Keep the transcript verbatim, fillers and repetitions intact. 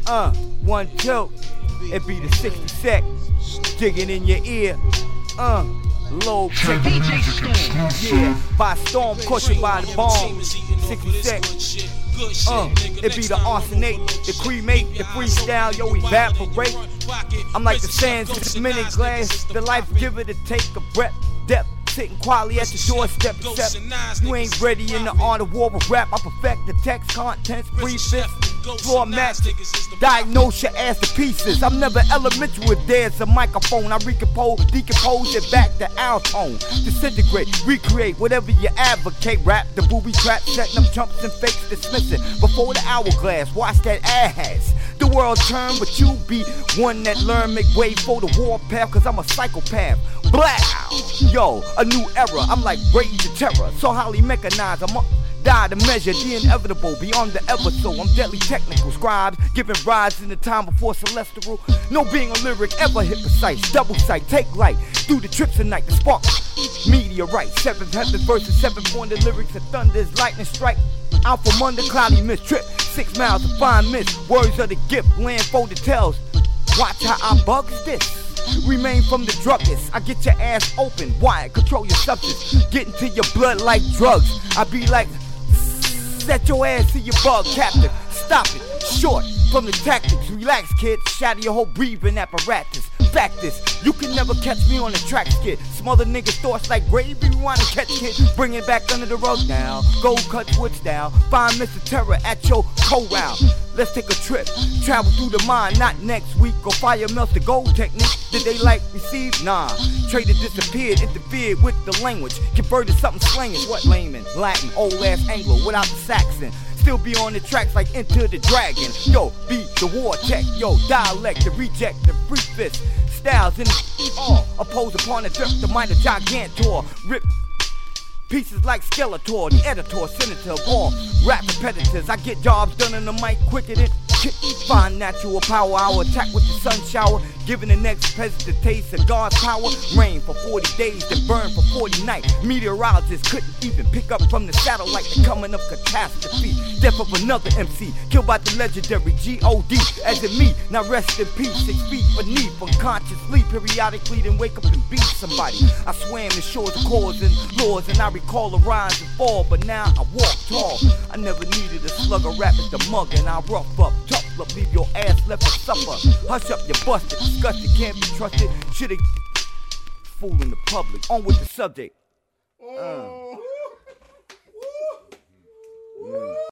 Uh, one, two. It be the sixty sec. Digging in your ear. Uh, low check. Yeah, by storm, caught you by the bomb. sixty sec. Uh, it be the arsenate, the cremate, the freestyle, yo, evaporate. I'm like the sands in this minute glass, the life giver to take a breath, depth, sitting quietly at the doorstep. Except you ain't ready in the art of war with rap. I perfect the text, contents, free fifth, floor magic, diagnose your ass to pieces. I'm never elementary with there's a microphone. I recompose, decompose it back to our tone. Disintegrate, recreate whatever you advocate. Rap the booby trap, setting up jumps and fakes, dismissing before the hourglass. Watch that ass. The world turn, but you be one that learn, make way for the warpath, cause I'm a psychopath. Blow! Yo, a new era, I'm like rage of terror, so highly mechanized, I'm up, die to measure the inevitable, beyond the ever so. I'm deadly technical, scribes, giving rides in the time before celestial. No being a lyric ever hit precise, double sight, take light, through the trips of night, the spark, meteorite, seventh heaven versus seven pointed lyrics of thunder's lightning strike. Out from under cloudy mist, trip six miles of fine mist. Words of the gift, land folded tells. Watch how I bugs this. Remain from the druggist. I get your ass open, wide, control your substance. Get into your blood like drugs. I be like, set your ass to your bug captive. Stop it, short from the tactics. Relax, kid, shatter your whole breathing apparatus. Fact is, you can never catch me on the track skid. Smother niggas' thoughts like gravy, we wanna catch kids. Bring it back under the rug now. Gold cuts wood style. Find Mister Terror at your corral. Let's take a trip, travel through the mind, not next week. Or fire melts the gold technique. Did they like receive? Nah. Trader disappeared, interfered with the language. Converted something slangish. What layman? Latin, old ass Anglo, without the Saxon. Still be on the tracks like Enter the Dragon. Yo, be the war tech. Yo, dialect, the reject, the free fist. Styles in the all oppose upon the drift, the mind of Gigantor. Rip pieces like Skeletor, the editor, senator of all rap competitors. I get jobs done in the mic quicker than find natural power. I'll attack with the sun shower, giving the next president a taste of God's power. Rain for forty days, then burn for forty nights. Meteorologists couldn't even pick up from the satellite the coming of catastrophe. Death of another M C, killed by the legendary G O D as in me. Now rest in peace, six feet beneath, unconsciously, periodically, then wake up and beat somebody. I swam the shores of cores and laws, and I recall the rise and fall, but now I walk tall. I never needed a slugger, rap at the mug, and I rough up, tough up, leave your ass left for supper. Hush up, you're busted, disgusted, can't be trusted. Should've fooling the public. On with the subject. Uh.